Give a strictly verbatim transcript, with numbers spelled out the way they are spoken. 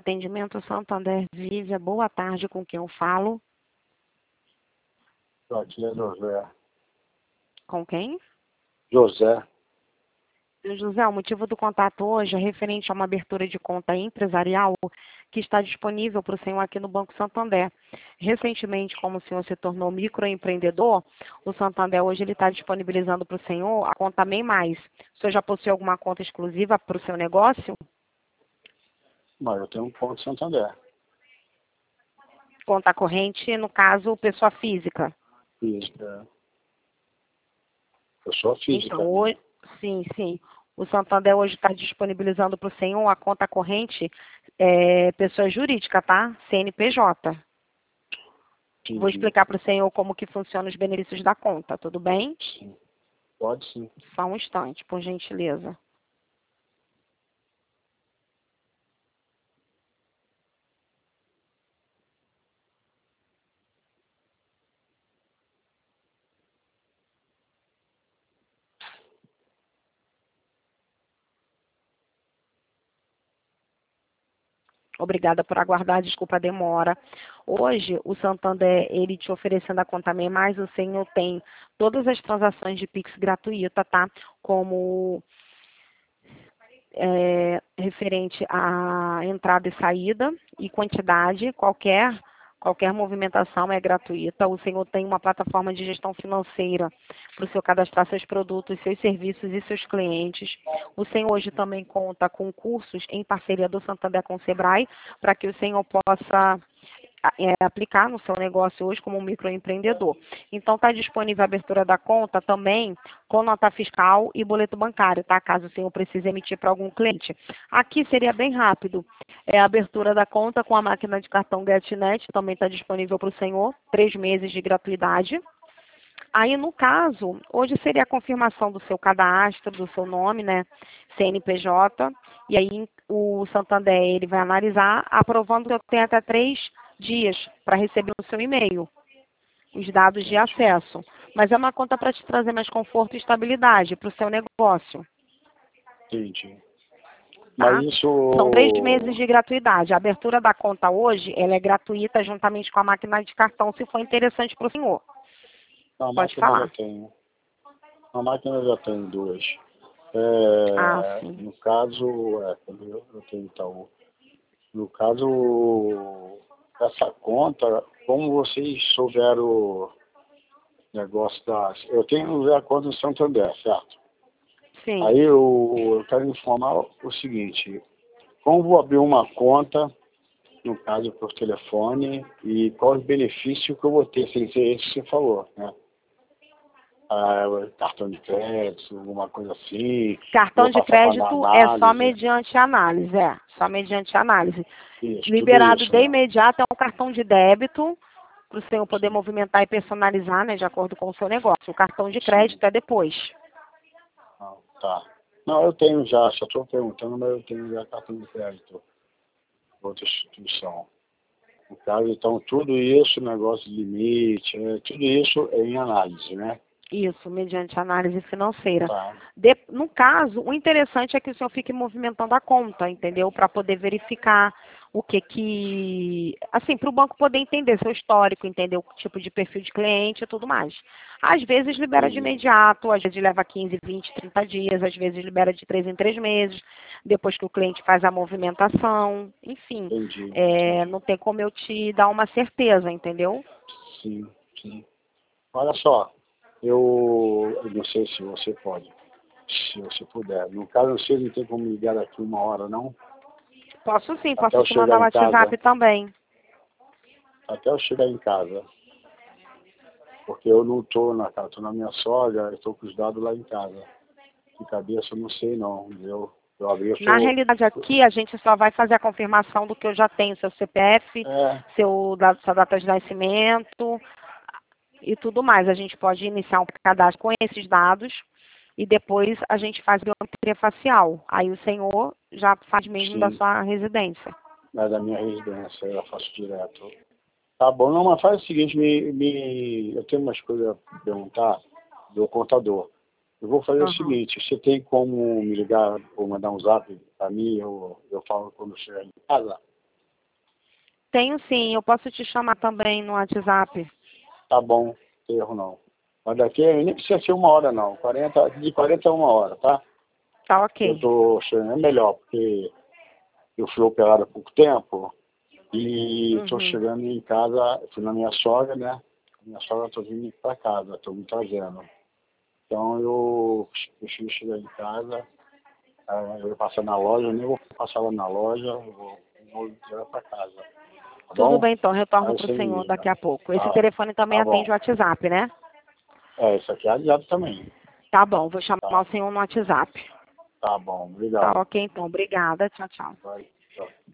Atendimento Santander Vívia. Boa tarde, com quem eu falo? Aqui é José. Com quem? José. José, o motivo do contato hoje é referente a uma abertura de conta empresarial que está disponível para o senhor aqui no Banco Santander. Recentemente, como o senhor se tornou microempreendedor, o Santander hoje ele está disponibilizando para o senhor a conta MEI Mais. O senhor já possui alguma conta exclusiva para o seu negócio? Mas eu tenho um ponto Santander. Conta corrente, no caso, pessoa física. Física. Pessoa física. Então, hoje, sim, sim. O Santander hoje está disponibilizando para o senhor a conta corrente é, pessoa jurídica, tá? C N P J. Entendi. Vou explicar para o senhor como que funcionam os benefícios da conta, tudo bem? Sim. Pode sim. Só um instante, por gentileza. Obrigada por aguardar, desculpa a demora. Hoje, o Santander, ele te oferecendo a conta MEI Mais, o senhor tem todas as transações de Pix gratuita, tá? Como é, referente à entrada e saída e quantidade, qualquer, qualquer movimentação é gratuita. O senhor tem uma plataforma de gestão financeira para o senhor cadastrar seus produtos, seus serviços e seus clientes. O senhor hoje também conta com cursos em parceria do Santander com o Sebrae, para que o senhor possa é, aplicar no seu negócio hoje como um microempreendedor. Então, está disponível a abertura da conta também com nota fiscal e boleto bancário, tá? Caso o senhor precise emitir para algum cliente. Aqui seria bem rápido. É a abertura da conta com a máquina de cartão GetNet, também está disponível para o senhor, três meses de gratuidade. Aí, no caso, hoje seria a confirmação do seu cadastro, do seu nome, né, C N P J, e aí o Santander ele vai analisar, aprovando que eu tenho até três dias para receber no seu e-mail os dados de acesso. Mas é uma conta para te trazer mais conforto e estabilidade para o seu negócio. Entendi. Tá? Mas isso... São três meses de gratuidade. A abertura da conta hoje ela é gratuita juntamente com a máquina de cartão, se for interessante para o senhor. A Pode máquina falar. já tem. A máquina já tem duas. É, Ah, sim. no caso, é, eu, eu tenho Itaú. No caso, essa conta, como vocês souberam o negócio das... Eu tenho a conta no Santander, certo? Sim. Aí eu, eu quero informar o seguinte, como vou abrir uma conta, no caso por telefone, e qual o benefício que eu vou ter, sem ser esse que você falou, né? Ah, cartão de crédito, alguma coisa assim. Cartão de crédito é só análise. mediante análise, é. Só mediante análise. Isso, Liberado isso, de né? imediato é um cartão de débito, para o senhor poder movimentar e personalizar, né, de acordo com o seu negócio. O cartão de crédito Sim. é depois. Ah, tá. Não, eu tenho já, só estou perguntando, mas eu tenho já cartão de crédito. Outra instituição. No caso, então, tudo isso, negócio de limite, é, tudo isso é em análise, né? Isso, mediante análise financeira. Tá. De, no caso, o interessante é que o senhor fique movimentando a conta, entendeu? Para poder verificar o que que... Assim, para o banco poder entender seu histórico, entender o tipo de perfil de cliente e tudo mais. Às vezes libera de imediato, às vezes leva quinze, vinte, trinta dias, às vezes libera de três em três meses, depois que o cliente faz a movimentação, enfim. Entendi. É, não tem como eu te dar uma certeza, entendeu? Sim, sim. Olha só, eu, eu não sei se você pode, se você puder. No caso, você não tem como ligar daqui uma hora, não? Posso sim, Até posso eu te chegar mandar o em casa. WhatsApp também. Até eu chegar em casa. Porque eu não estou na casa, estou na minha sogra, estou com os dados lá em casa. De cabeça eu não sei não, eu, eu abri, eu sou... Na realidade aqui a gente só vai fazer a confirmação do que eu já tenho, seu C P F, É. seu, da, sua data de nascimento e tudo mais. A gente pode iniciar um cadastro com esses dados e depois a gente faz biometria facial. Aí o senhor já faz mesmo Sim. da sua residência. É da minha residência, eu faço direto. Tá bom, não, mas faz o seguinte, me, me, eu tenho umas coisas para perguntar do contador. Eu vou fazer Uhum. o seguinte, você tem como me ligar ou mandar um zap para mim, eu, eu falo quando chegar em casa? Tenho sim, eu posso te chamar também no WhatsApp. Tá bom, não tem erro não. Mas daqui nem precisa ser uma hora não, quarenta, de quarenta a uma hora, tá? Tá Eu ok. tô achando é melhor, porque eu fui operado há pouco tempo e estou Uhum. chegando em casa, fui na minha sogra, né? Minha sogra tô vindo para casa, estou me trazendo. Então eu prefiro chegar em casa, ah, eu vou passar na loja, eu nem vou passar lá na loja, eu vou, eu vou direto para casa. Tá Tudo bom? bem, então, retorno Aí para o você me senhor liga. daqui a pouco. Esse Tá, telefone também tá atende bom. o WhatsApp, né? É, isso aqui é aliado também. Tá bom, vou chamar Tá, o senhor no WhatsApp. tá bom, Tá obrigado. ok, então. Obrigada. Tchau, tchau. Vai, tchau.